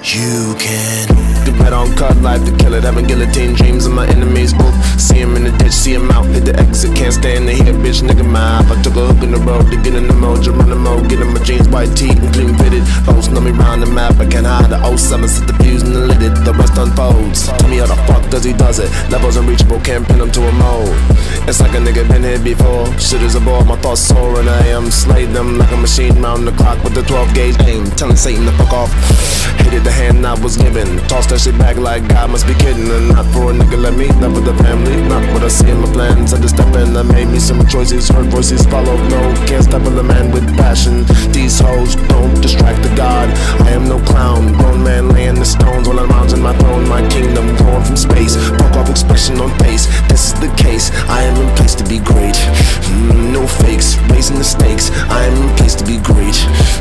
You can. The red on cut life, the killer, having guillotine dreams of my enemies. Ooh, see him in the ditch, see him out, hit the exit, can't stand to hear, bitch, nigga, my I took a hook in the road to get in the mode, Geronimo, get in my jeans, white tee, and clean fitted. Folks know me round the map, I can't hide the 07, set the fuse and the lid it, the rest unfolds. Tell me how the fuck does he does it? Levels unreachable, can't pin him to a mold. It's like a nigga been here before. Shit is aboard, my thoughts soar, and I am slay them like a machine round the clock with the 12 gauge aim, telling Satan to fuck off. Hated the hand I was given, tossed that shit back like God must be kidding. And not for a nigga like me, not for the family, not what I see in my plans. I just step in, I made me some choices, heard voices, follow, no, can't stop a man with passion. These hoes don't distract the God, I am no clown, grown man laying the stones while I'm mounting my throne, my kingdom growing from space, fuck off expression on face, this is the case, I am in place to be great, no fakes, raising the stakes, I am in place to be great.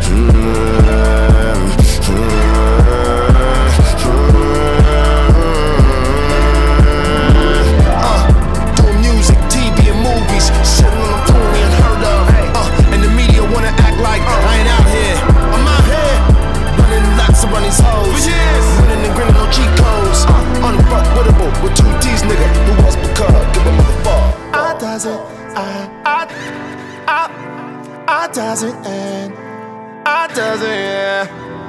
Doing music, TV and movies, sitting on the phone unheard of, and the media wanna act like I ain't out here, I'm out here, running laps around these hoes, running and grinning on cheat codes, unfuckwittable with 2 D's, nigga, who was because, give a motherfucker. I does it, I does it, and I does it, yeah.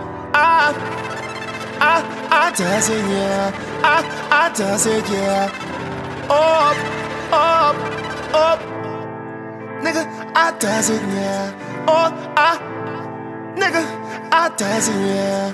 I does it, yeah. I does it, yeah. Up, nigga, I does it, yeah. Nigga, I does it, yeah.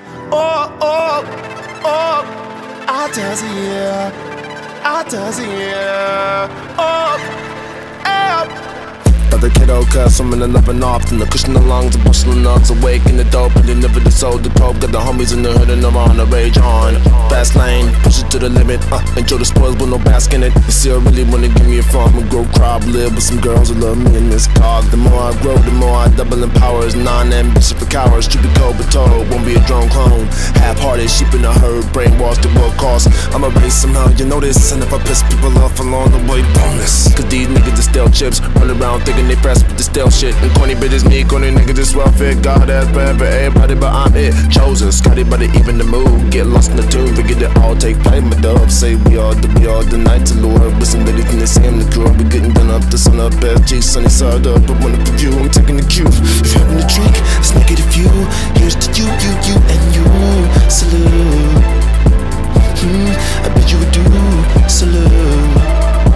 I does it, yeah. I does it, yeah. The kiddo cuss, I'm in the loving often. The cushion the lungs, the bustling nugs, awake in the dope, and they never disold the cope. Got the homies in the hood and they're on the rage on. Fast lane, push it to the limit. Enjoy the spoils, but no bask in it. You see, I really wanna give me a farm and grow crop, live with some girls who love me in this cog. The more I grow, the more I double in power. It's non-ambitious for cowards, stupid cold but told. Won't be a drone clone. Half-hearted, sheep in a herd, brainwashed at what cost. I'm a race somehow, you know this. And if I piss people off along the way, bonus. Cause these niggas just steal chips, run around thinking they fresh with the stale shit. And corny bitches me, corny niggas just well fit. God has bad for everybody, but I'm it. Chosen, Scotty, but it even the mood. Get lost in the tune, forget it all, take flight. My dove say we all the night to Lord. Listen to anything they say, I'm the crew. We getting done up, the sun up, SG, sunny side up. But when the view, I'm taking the cue. If you're having a drink, it's negative view. Here's to you, and you. Salute. I bet you would do. Salute.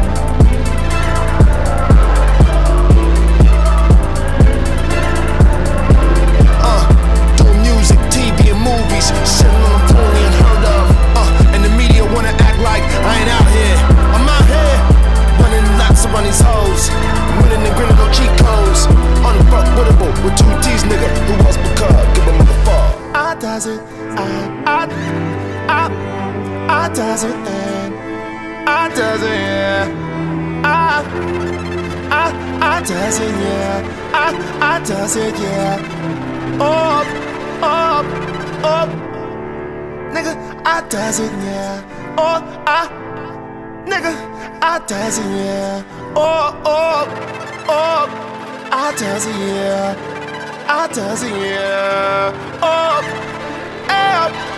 Sitting on the phone unheard of, and the media wanna act like I ain't out here. I'm out here, running laps around these hoes, winning and grinning on cheat codes, unfuckwittable with 2 D's, nigga, who was because, give a motherfucker. I does it, I does it, and I does it, yeah. I does it, yeah. I does it, yeah. Up, nigga, I does it, yeah. Nigga, I does it, yeah. I does it, yeah. I does it, yeah.